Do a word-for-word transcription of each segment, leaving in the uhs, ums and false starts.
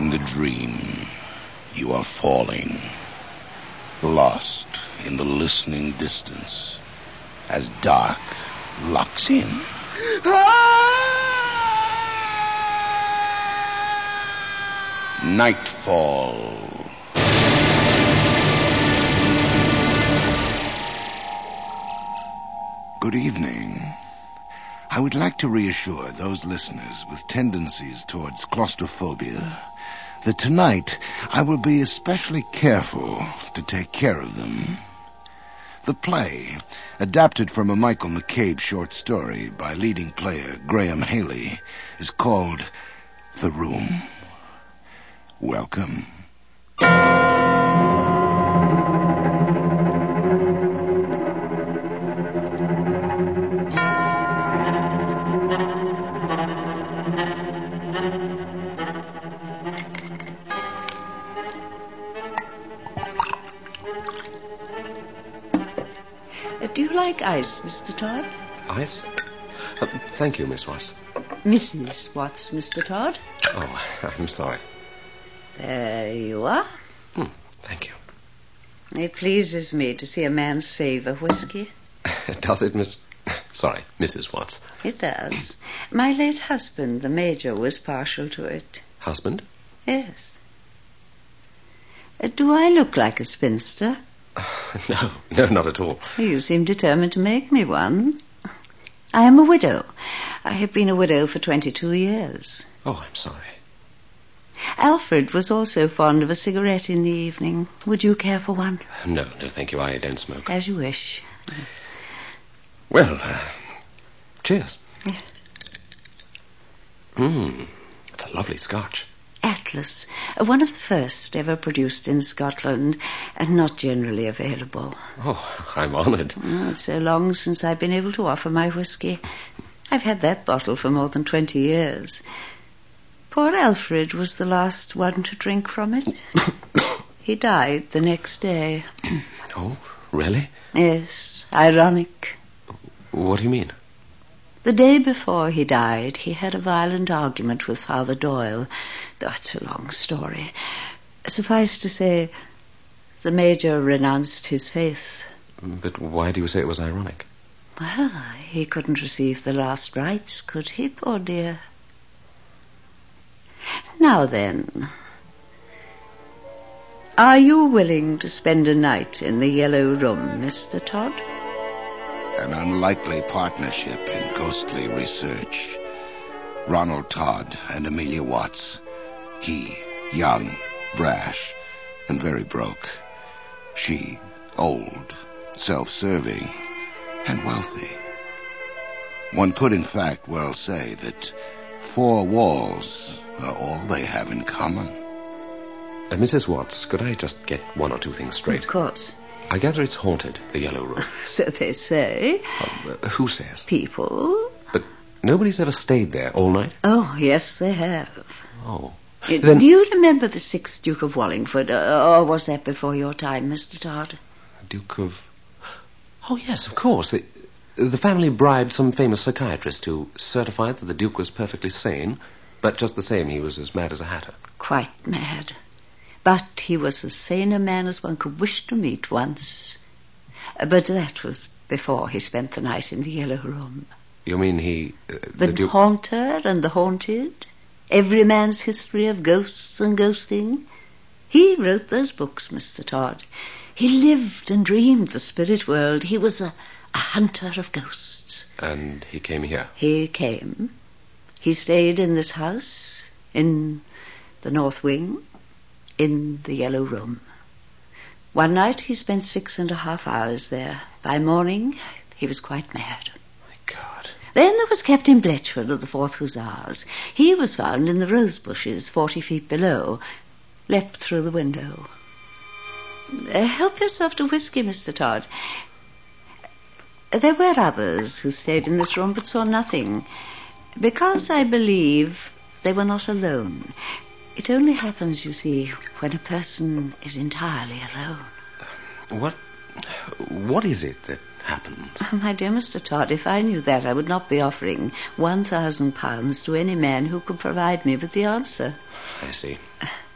In the dream, you are falling, lost in the listening distance, as dark locks in. Nightfall. Good evening. I would like to reassure those listeners with tendencies towards claustrophobia that tonight I will be especially careful to take care of them. The play, adapted from a Michael McCabe short story by leading player Graham Haley, is called The Room. Welcome. Do you like ice, Mister Todd? Ice? Uh, thank you, Miss Watts. Missus Watts, Mister Todd. Oh, I'm sorry. There you are. Hmm, thank you. It pleases me to see a man save a whiskey. Does it, Miss... Sorry, Missus Watts. It does. My late husband, the Major, was partial to it. Husband? Yes. Uh, do I look like a spinster? No, no, not at all. You seem determined to make me one. I am a widow. I have been a widow for twenty-two years. Oh, I'm sorry. Alfred was also fond of a cigarette in the evening. Would you care for one? No, no, thank you. I don't smoke. As you wish. Well, uh, cheers. Yes. Mmm, it's a lovely scotch. Atlas, one of the first ever produced in Scotland and not generally available. Oh, I'm honoured. Oh, it's so long since I've been able to offer my whiskey. I've had that bottle for more than twenty years. Poor Alfred was the last one to drink from it. He died the next day. Oh, really? Yes, ironic. What do you mean? The day before he died, he had a violent argument with Father Doyle. That's a long story. Suffice to say, the Major renounced his faith. But why do you say it was ironic? Well, he couldn't receive the last rites, could he, poor dear? Now then, are you willing to spend a night in the Yellow Room, Mister Todd? An unlikely partnership in ghostly research. Ronald Todd and Amelia Watts. He, young, brash, and very broke. She, old, self-serving, and wealthy. One could, in fact, well say that four walls are all they have in common. Uh, Missus Watts, could I just get one or two things straight? Of course. I gather it's haunted, the Yellow Room. So they say. Uh, uh, who says? People. But nobody's ever stayed there all night? Oh, yes, they have. Oh. Uh, then... Do you remember the sixth Duke of Wallingford? Uh, or was that before your time, Mister Todd? Duke of... Oh, yes, of course. The, the family bribed some famous psychiatrist who certified that the Duke was perfectly sane, but just the same, he was as mad as a hatter. Quite mad. But he was as sane a man as one could wish to meet once. Uh, but that was before he spent the night in the Yellow Room. You mean he... Uh, the the Duke... Haunter and the Haunted? Every man's history of ghosts and ghosting? He wrote those books, Mister Todd. He lived and dreamed the spirit world. He was a, a hunter of ghosts. And he came here? He came. He stayed in this house, in the North Wing, in the Yellow Room. One night he spent six and a half hours there. By morning, he was quite mad. My God. Then there was Captain Bletchford of the Fourth Hussars. He was found in the rose bushes forty feet below, leapt through the window. Uh, help yourself to whiskey, Mister Todd. There were others who stayed in this room but saw nothing, because I believe they were not alone. It only happens, you see, when a person is entirely alone. What... what is it that happens? Oh, my dear Mister Todd, if I knew that, I would not be offering one thousand pounds to any man who could provide me with the answer. I see.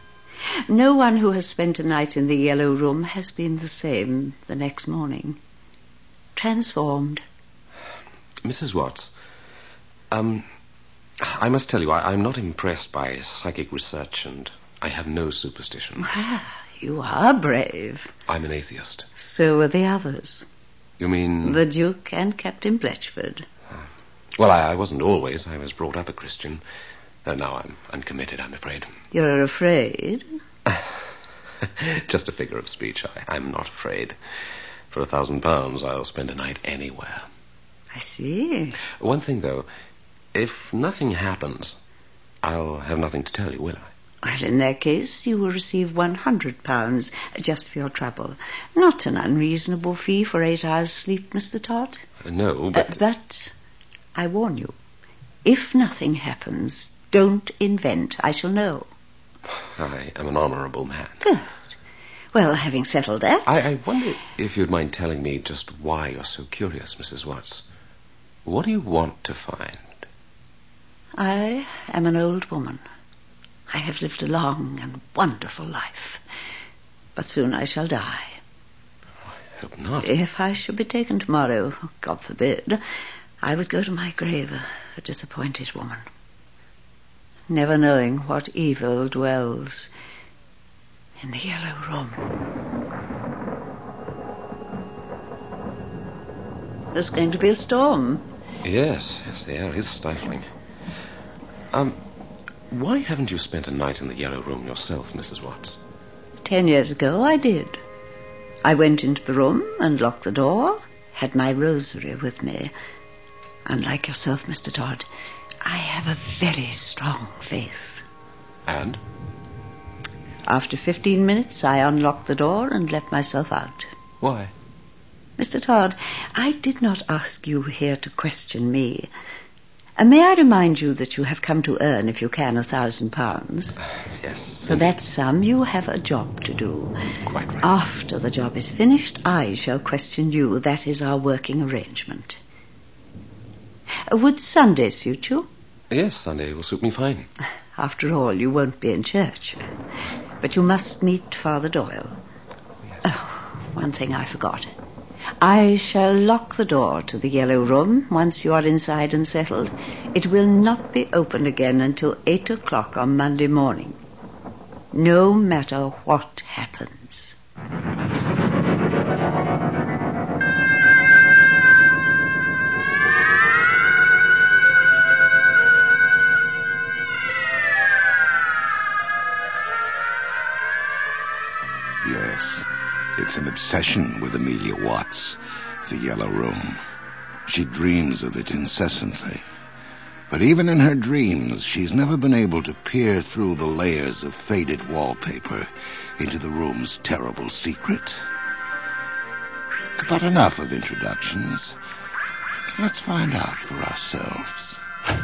No one who has spent a night in the Yellow Room has been the same the next morning. Transformed. Missus Watts, um, I must tell you, I, I'm not impressed by psychic research, and I have no superstition. Ah, you are brave. I'm an atheist. So are the others. You mean... The Duke and Captain Bletchford. Well, I, I wasn't always. I was brought up a Christian. Uh, now I'm uncommitted, I'm afraid. You're afraid? Just a figure of speech. I, I'm not afraid. For a thousand pounds, I'll spend a night anywhere. I see. One thing, though. If nothing happens, I'll have nothing to tell you, will I? Well, in that case, you will receive one hundred pounds just for your trouble. Not an unreasonable fee for eight hours' sleep, Mister Todd. Uh, no, but... Uh, but I warn you, if nothing happens, don't invent. I shall know. I am an honourable man. Good. Well, having settled that... I, I wonder if you'd mind telling me just why you're so curious, Missus Watts. What do you want to find? I am an old woman. I have lived a long and wonderful life. But soon I shall die. I hope not. If I should be taken tomorrow, God forbid, I would go to my grave a, a disappointed woman, never knowing what evil dwells in the Yellow Room. There's going to be a storm. Yes, yes, the air is stifling. Um, why haven't you spent a night in the Yellow Room yourself, Missus Watts? Ten years ago I did. I went into the room and locked the door, had my rosary with me. Unlike yourself, Mister Todd, I have a very strong faith. And? After fifteen minutes, I unlocked the door and let myself out. Why? Mister Todd, I did not ask you here to question me. Uh, may I remind you that you have come to earn, if you can, a thousand pounds? Yes. For that sum, you have a job to do. Quite right. After the job is finished, I shall question you. That is our working arrangement. Uh, would Sunday suit you? Yes, Sunday will suit me fine. After all, you won't be in church. But you must meet Father Doyle. Yes. Oh, one thing I forgot. I shall lock the door to the Yellow Room once you are inside and settled. It will not be opened again until eight o'clock on Monday morning, no matter what happens. Yes, it's an obsession with Amelia Watts, the Yellow Room. She dreams of it incessantly. But even in her dreams, she's never been able to peer through the layers of faded wallpaper into the room's terrible secret. But enough of introductions. Let's find out for ourselves.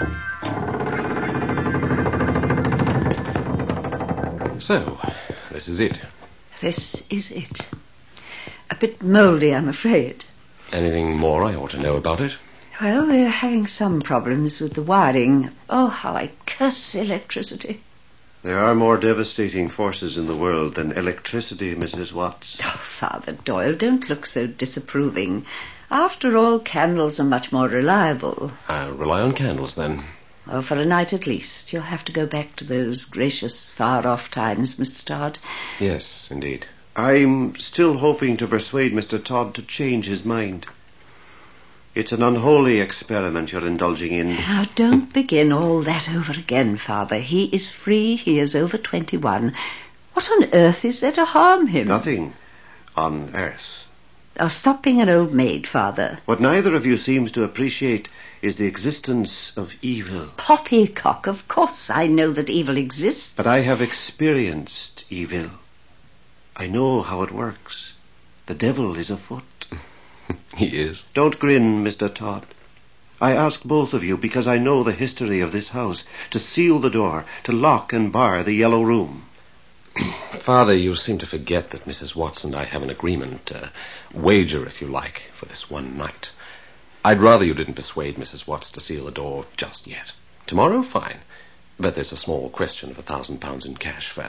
So, this is it. This is it. A bit mouldy, I'm afraid. Anything more I ought to know about it? Well, we're having some problems with the wiring. Oh, how I curse electricity. There are more devastating forces in the world than electricity, Missus Watts. Oh, Father Doyle, don't look so disapproving. After all, candles are much more reliable. I'll rely on candles, then. Oh, for a night at least. You'll have to go back to those gracious, far-off times, Mister Todd. Yes, indeed. I'm still hoping to persuade Mister Todd to change his mind. It's an unholy experiment you're indulging in. Now, don't begin all that over again, Father. He is free. He is over twenty-one. What on earth is there to harm him? Nothing on earth. Oh, stop being an old maid, Father. What neither of you seems to appreciate is the existence of evil. Poppycock, of course I know that evil exists. But I have experienced evil. I know how it works. The devil is afoot. He is. Don't grin, Mister Todd. I ask both of you because I know the history of this house, to seal the door, to lock and bar the Yellow Room. Father, you seem to forget that Missus Watts and I have an agreement, a wager, if you like, for this one night. I'd rather you didn't persuade Missus Watts to seal the door just yet. Tomorrow, fine. But there's a small question of a thousand pounds in cash first.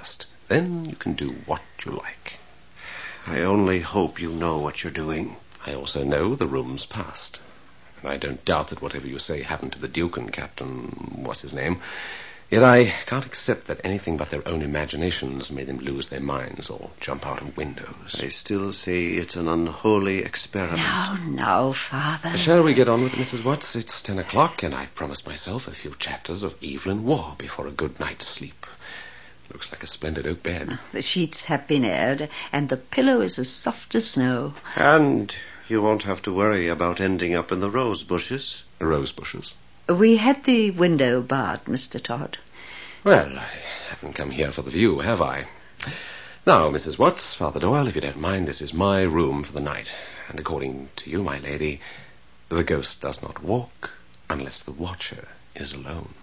Then you can do what you like. I only hope you know what you're doing. I also know the room's past. And I don't doubt that whatever you say happened to the Duke and Captain... what's his name? Yet I can't accept that anything but their own imaginations made them lose their minds or jump out of windows. I still say it's an unholy experiment. No, no, Father. Shall we get on with it, Missus Watts? It's ten o'clock, and I've promised myself a few chapters of Evelyn Waugh before a good night's sleep. Looks like a splendid oak bed. The sheets have been aired, and the pillow is as soft as snow. And you won't have to worry about ending up in the rose bushes. Rose bushes? We had the window barred, Mister Todd. Well, I haven't come here for the view, have I? Now, Missus Watts, Father Doyle, if you don't mind, this is my room for the night. And according to you, my lady, the ghost does not walk unless the watcher is alone.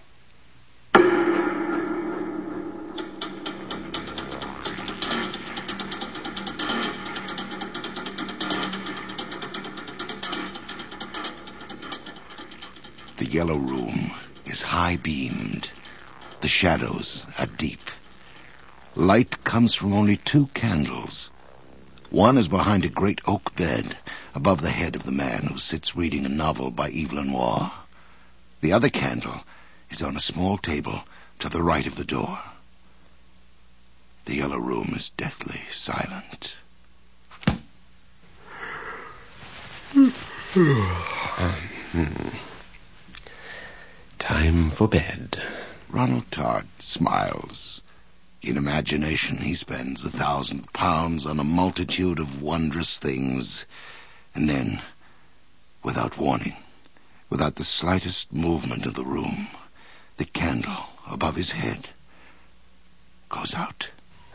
The yellow room is high-beamed. The shadows are deep. Light comes from only two candles. One is behind a great oak bed, above the head of the man who sits reading a novel by Evelyn Waugh. The other candle is on a small table to the right of the door. The yellow room is deathly silent. Hmm. Time for bed. Ronald Todd smiles. In imagination, he spends a thousand pounds on a multitude of wondrous things. And then, without warning, without the slightest movement of the room, the candle above his head goes out.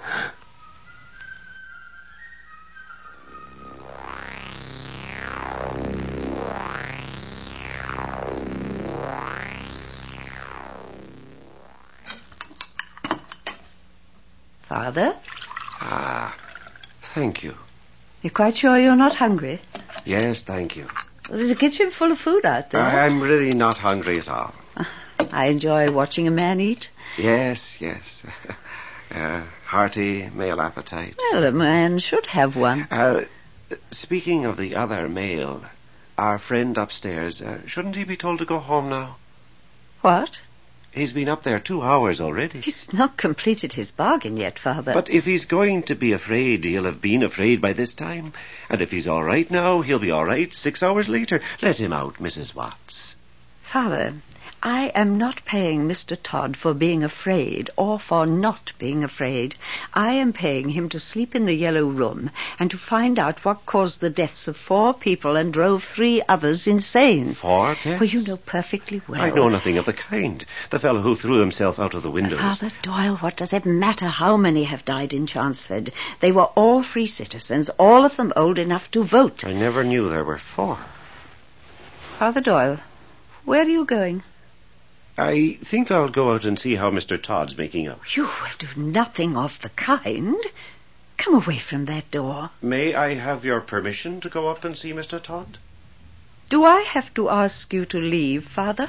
Father? Ah, thank you. You're quite sure you're not hungry? Yes, thank you. Well, there's a kitchen full of food out there. I'm really not hungry at all. I enjoy watching a man eat. Yes, yes. uh, hearty male appetite. Well, a man should have one. Uh, speaking of the other male, our friend upstairs, uh, shouldn't he be told to go home now? What? He's been up there two hours already. He's not completed his bargain yet, Father. But if he's going to be afraid, he'll have been afraid by this time. And if he's all right now, he'll be all right six hours later. Let him out, Missus Watts. Father, I am not paying Mister Todd for being afraid or for not being afraid. I am paying him to sleep in the yellow room and to find out what caused the deaths of four people and drove three others insane. Four deaths? Well, you know perfectly well. I know nothing of the kind. The fellow who threw himself out of the windows. Father Doyle, what does it matter how many have died in Chanceford? They were all free citizens, all of them old enough to vote. I never knew there were four. Father Doyle, where are you going? I think I'll go out and see how Mister Todd's making out. You will do nothing of the kind. Come away from that door. May I have your permission to go up and see Mister Todd? Do I have to ask you to leave, Father?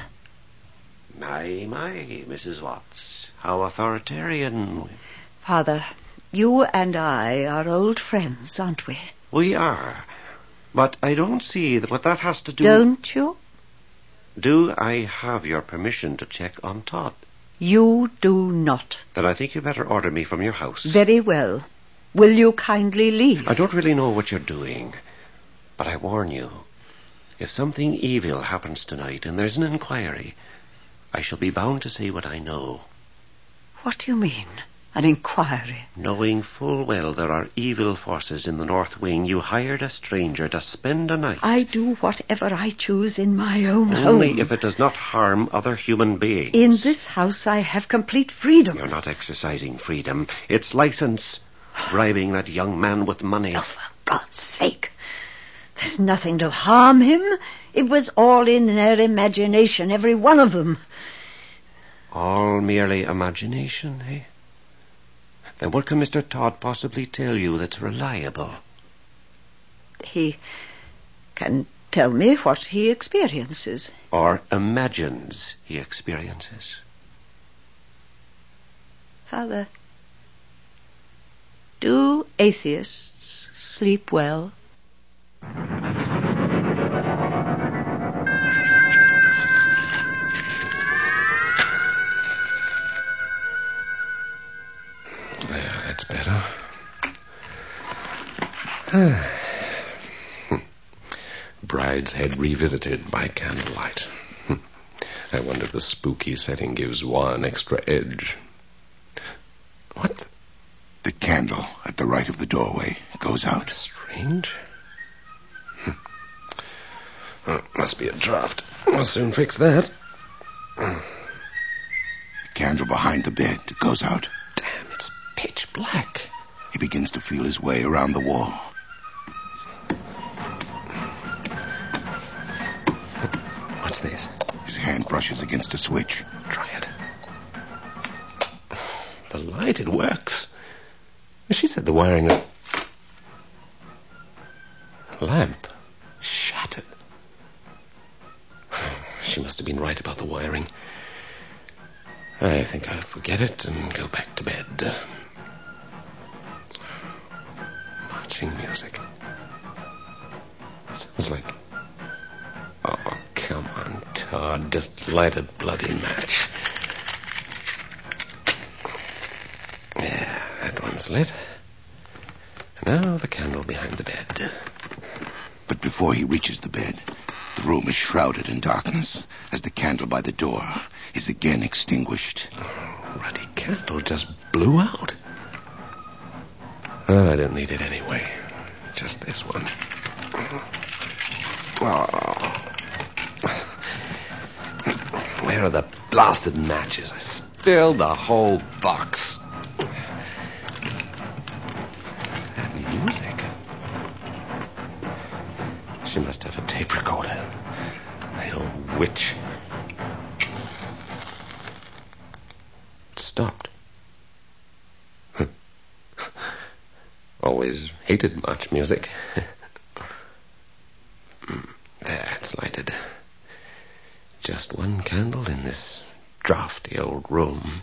My, my, Missus Watts. How authoritarian. Father, you and I are old friends, aren't we? We are. But I don't see that what that has to do... Don't you? Do I have your permission to check on Todd? You do not. Then I think you better order me from your house. Very well. Will you kindly leave? I don't really know what you're doing, but I warn you, if something evil happens tonight and there's an inquiry, I shall be bound to say what I know. What do you mean? An inquiry? Knowing full well there are evil forces in the North Wing, you hired a stranger to spend a night. I do whatever I choose in my own home. Only if it does not harm other human beings. In this house I have complete freedom. You're not exercising freedom. It's license. Bribing that young man with money. Oh, for God's sake. There's nothing to harm him. It was all in their imagination, every one of them. All merely imagination, eh? Then what can Mister Todd possibly tell you that's reliable? He can tell me what he experiences. Or imagines he experiences. Father, Do atheists sleep well? There, that's better. Bride's Head revisited by candlelight. I wonder if the spooky setting gives one extra edge. What? The, the candle at the right of the doorway goes out. Strange. Oh, must be a draft. I'll soon fix that. The candle behind the bed goes out. Damn, it's pitch black. He begins to feel his way around the wall. What's this? His hand brushes against a switch. Try it. The light, it works. She said the wiring of... lamp shattered. She must have been right about the wiring. I think I'll forget it and go back to bed. Marching music. Sounds like... Oh, come on, Todd. Just light a bloody match. Yeah, that one's lit. Now the candle behind the bed. But before he reaches the bed, the room is shrouded in darkness as the candle by the door is again extinguished. Oh, ruddy candle just blew out. Well, I don't need it anyway. Just this one. Oh. Where are the blasted matches? I spilled the whole box. That music. She must have a tape recorder. The old witch. It stopped. Always hated march music. There, it's lighted. Just one candle in this drafty old room.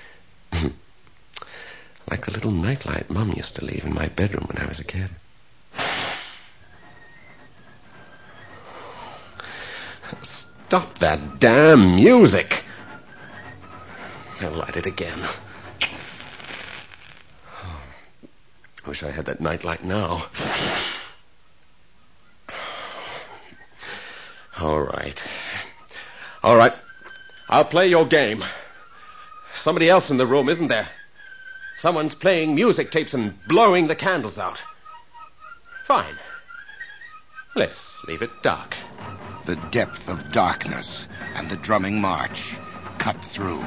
Like the little nightlight Mum used to leave in my bedroom when I was a kid. Stop that damn music! I'll light it again. Wish I had that nightlight now. All right. All right. I'll play your game. Somebody else in the room, isn't there? Someone's playing music tapes and blowing the candles out. Fine. Let's leave it dark. The depth of darkness and the drumming march cut through.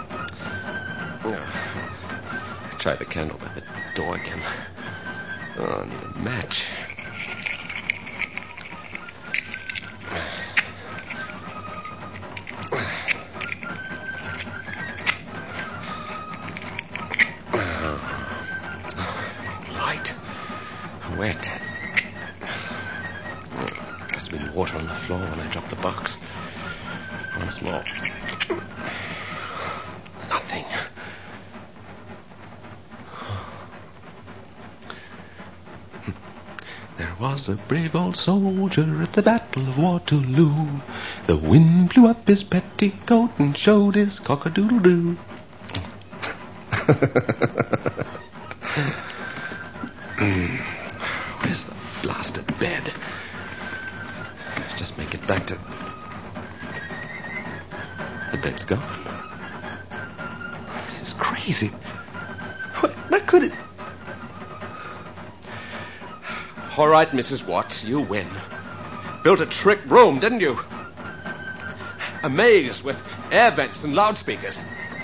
Try the candle by the door again. Oh, I need a match. Light. Wet. Must have been water on the floor when I dropped the box. Once more. Nothing. There was a brave old soldier at the Battle of Waterloo. The wind blew up his petticoat and showed his cock-a-doodle-doo. Where's the blasted bed? Just make it back to... The bed's gone. This is crazy. What, what could it... All right, Missus Watts, you win. Built a trick room, didn't you? A maze with air vents and loudspeakers.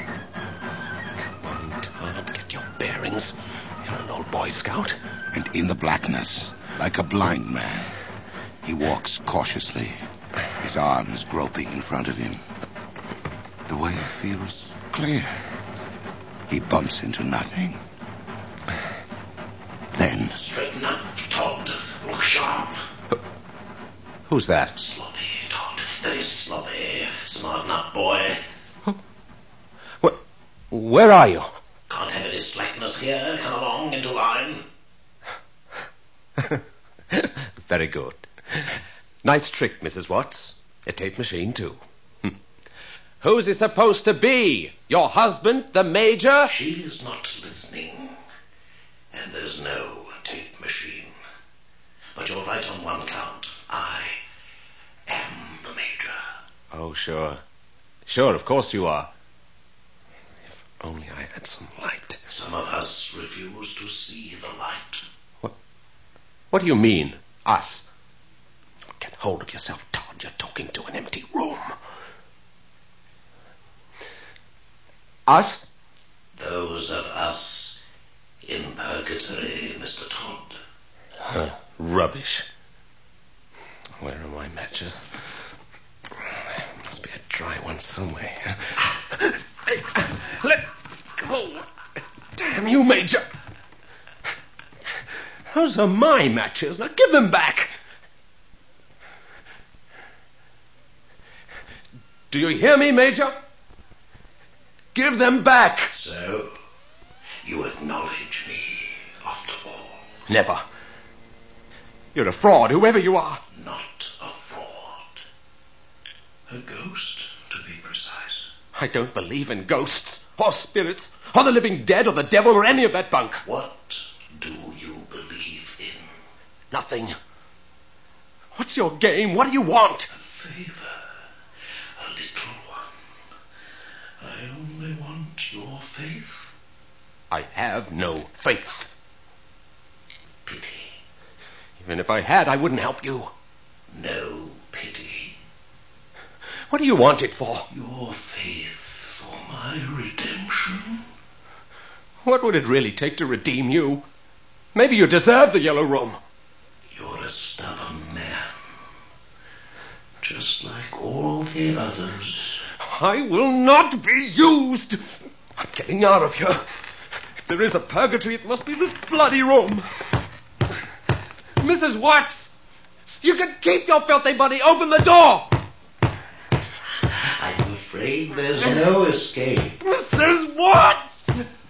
Come on, Todd, get your bearings. You're an old Boy Scout. And in the blackness, like a blind man, he walks cautiously, his arms groping in front of him. The way feels clear. He bumps into nothing. Then... Straighten up, Todd. Look sharp. Who's that? Sloppy, Todd. That is Sloppy. Smarten up, boy. Where, where are you? Can't have any slackness here. Come along into line. Very good. Nice trick, Missus Watts. A tape machine, too. Hm. Who's he supposed to be? Your husband, the Major? She's not listening. And there's no tape machine. But you're right on one count. I am the Major. Oh, sure. Sure, of course you are. If only I had some light. Some of us refuse to see the light. What? What do you mean, us? Get hold of yourself, Todd. You're talking to an empty room. Us? Those of us in purgatory, Mister Todd. Huh, rubbish. Where are my matches? There must be a dry one somewhere. Let go. Damn you, Major. Those are my matches. Now give them back. Do you hear me, Major? Give them back. So, you acknowledge me, after all. Never. You're a fraud, whoever you are. Not a fraud. A ghost, to be precise. I don't believe in ghosts, or spirits, or the living dead, or the devil, or any of that bunk. What do you believe in? Nothing. What's your game? What do you want? A favor. A little one. I only want your faith. I have no faith. Pity. Even if I had, I wouldn't help you. No pity. What do you want it for? Your faith for my redemption. What would it really take to redeem you? Maybe you deserve the Yellow Room. You're a stubborn man. Just like all the others. I will not be used. I'm getting out of here. If there is a purgatory, it must be this bloody room. Missus Watts, you can keep your filthy money. Open the door. I'm afraid there's no escape. Missus Watts!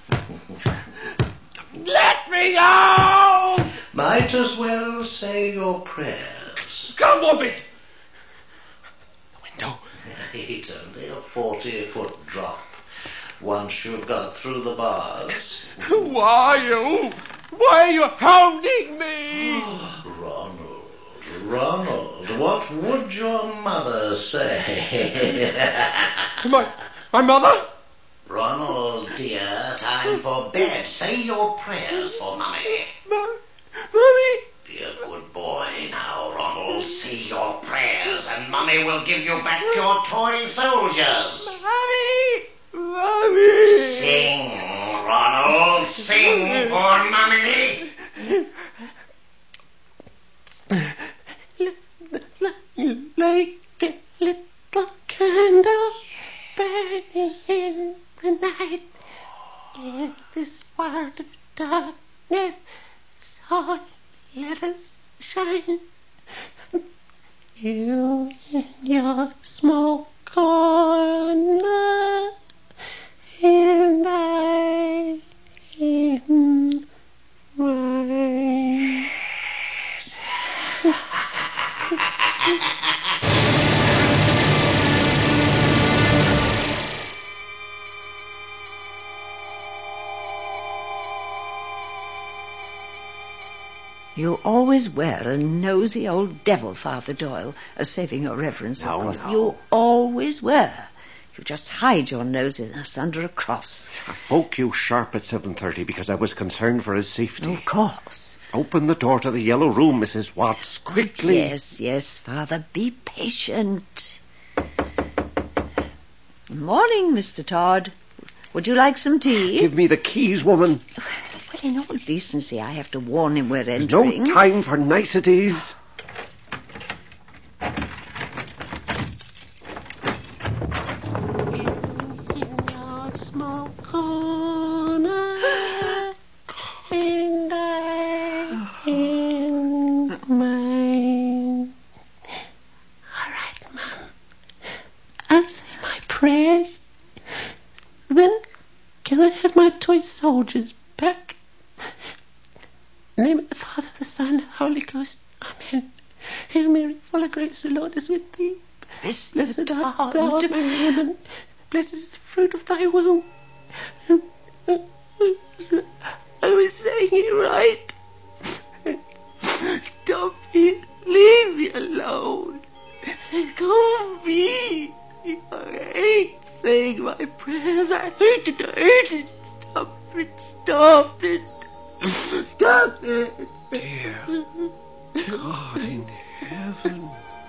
Let me out! Might as well say your prayers. Come off it! The window. It's only a forty-foot drop. Once you've got through the bars. Who are you? Why are you hounding me? Ronald, Ronald, what would your mother say? my, my mother? Ronald, dear, time for bed. Say your prayers for Mummy. Ma- Mummy? Be a good boy now, Ronald. Say your prayers, and Mummy will give you back your toy soldiers. Mummy! Mummy! Sing, Ronald. Sing for Mummy. Like a little candle burning in the night, in this world of darkness, so let us shine. You in your small corner, and I in mine. You always were a nosy old devil, Father Doyle, uh, saving your reverence, of No, course. no. You always were. You just hide your nosiness under a cross. I woke you sharp at seven thirty because I was concerned for his safety. Of course. Open the door to the Yellow Room, Missus Watts, quickly. Yes, yes, Father, be patient. Morning, Mister Todd. Would you like some tea? Give me the keys, woman. Well, in all decency, I have to warn him we're There's entering. no time for niceties. In your small corner, and I in mine. All right, Mum. I'll say my prayers. Then, can I have my toy soldiers back? In the name of the Father, the Son, and the Holy Holy Ghost. Amen. Hail Mary, full of grace, the Lord is with thee. Blessed Blessed is art the thou heart. among women. Blessed is the fruit of thy womb. I was saying it right. Stop it. Leave me alone. Go be. I hate saying my prayers. I hate it. I hate it. Stop it. Stop it. Stop it. Dear God in heaven.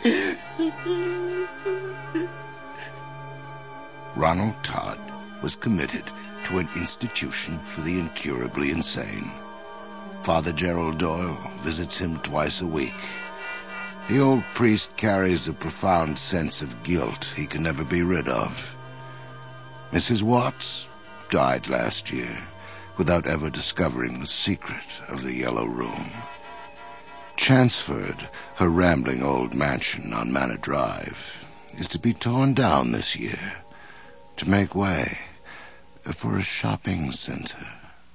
Ronald Todd was committed to an institution for the incurably insane. Father Gerald Doyle visits him twice a week. The old priest carries a profound sense of guilt he can never be rid of. Missus Watts died last year without ever discovering the secret of the Yellow Room. Chanceford, her rambling old mansion on Manor Drive, is to be torn down this year to make way for a shopping center.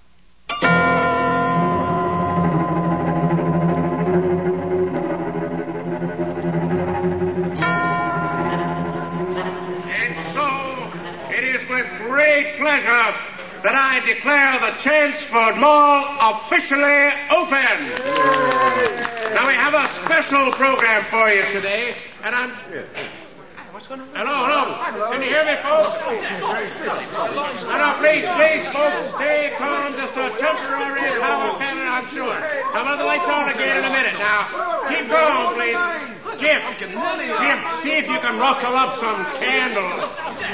And so, it is with great pleasure that I declare the Chanceford Mall officially open. Now, we have a special program for you today, and I'm... Hello, hello. Can you hear me, folks? No, no, please, please, folks, stay calm. Just a temporary power failure, I'm sure. I'll have the lights on again in a minute. Now, keep calm, please. Jim, Jim, see if you can rustle up some candles.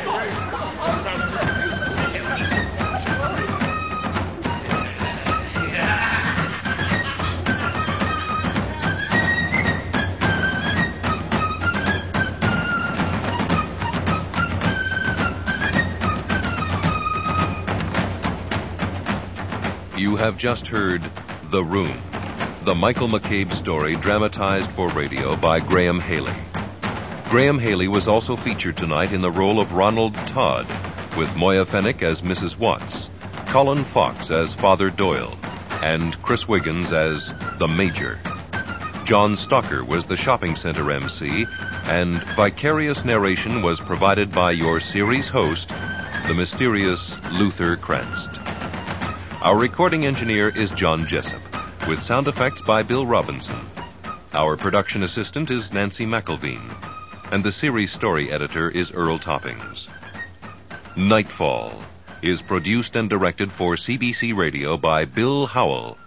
You have just heard The Room, the Michael McCabe story dramatized for radio by Graham Haley. Graham Haley was also featured tonight in the role of Ronald Todd, with Moya Fenwick as Missus Watts, Colin Fox as Father Doyle, and Chris Wiggins as the Major. John Stalker was the shopping center M C, and vicarious narration was provided by your series host, the mysterious Luther Kranst. Our recording engineer is John Jessup, with sound effects by Bill Robinson. Our production assistant is Nancy McElveen, and the series story editor is Earl Toppings. Nightfall is produced and directed for C B C Radio by Bill Howell